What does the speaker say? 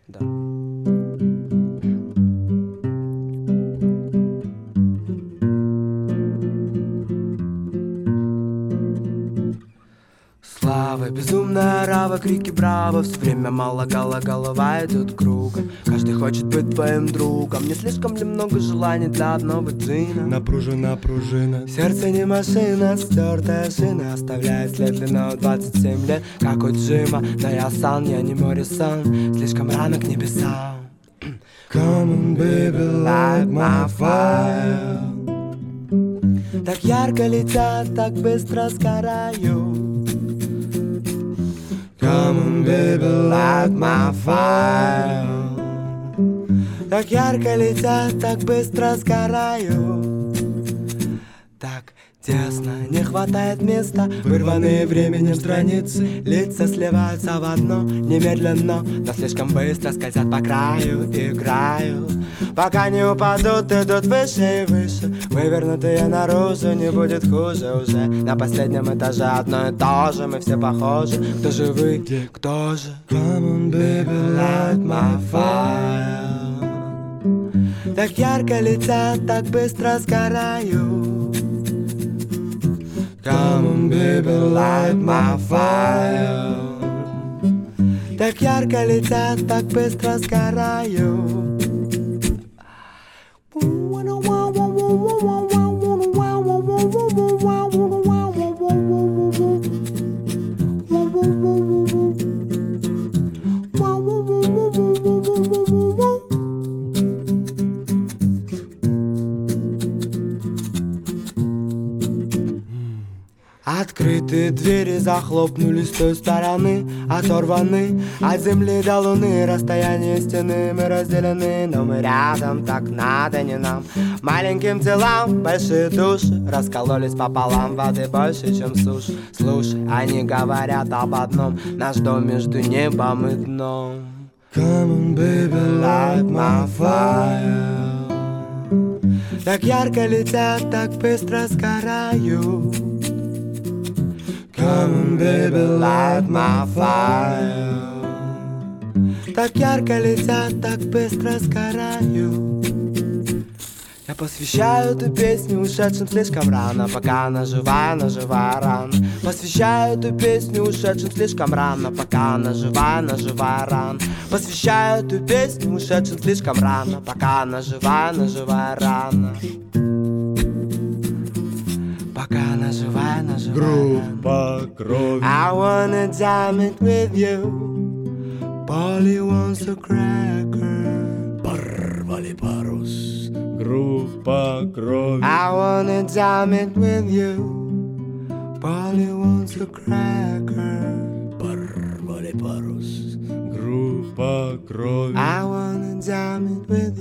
Да. Слава, безумная рава, крики браво. Все время мало голова идут кругом. Каждый хочет быть твоим другом. Не слишком ли много желаний для одного джина? Напружена пружина. Сердце не машина, стертая шина оставляет след длиной 27 лет, как у Джима. Но я сан, я не Моррисон, слишком рано к небесам. Come on, baby, light my fire. Так ярко летят, так быстро сгораю. Come on, baby, light my fire. Так ярко летят, так быстро сгораю. Так тесно, не хватает места. Вырванные временем страницы, лица сливаются в одно немедленно, но слишком быстро скользят по краю. Играю, пока не упадут, идут выше и выше. Вывернутые наружу, не будет хуже уже. На последнем этаже одно и то же, мы все похожи. Кто же вы, кто же? Come on, baby, light my fire. Так ярко летят, так быстро сгораю. Come on, baby, light my fire. Так ярко летят, так быстро сгораю. Открытые двери захлопнулись с той стороны, оторваны от земли до луны. Расстояние стены мы разделены, но мы рядом, так надо не нам. Маленьким телам большие души раскололись пополам, воды больше, чем суши. Слушай, они говорят об одном: наш дом между небом и дном. Come on, baby, light my fire. Так ярко летят, так быстро сгораю. Come on, baby, light my fire. Так ярко летят, так быстро сгораю. Я посвящаю эту песню ушедшим слишком рано, пока она живая рана. Посвящаю эту песню ушедшим слишком рано, пока она живая рана. Посвящаю эту песню ушедшим слишком рано, пока она живая рана. Пока она живая Группа крови. I wanna jam it with you. Polly wants a cracker. Порвали парус. Группа крови. I wanna jam it with you. Polly wants a cracker. Порвали парус. Группа крови. I wanna jam it with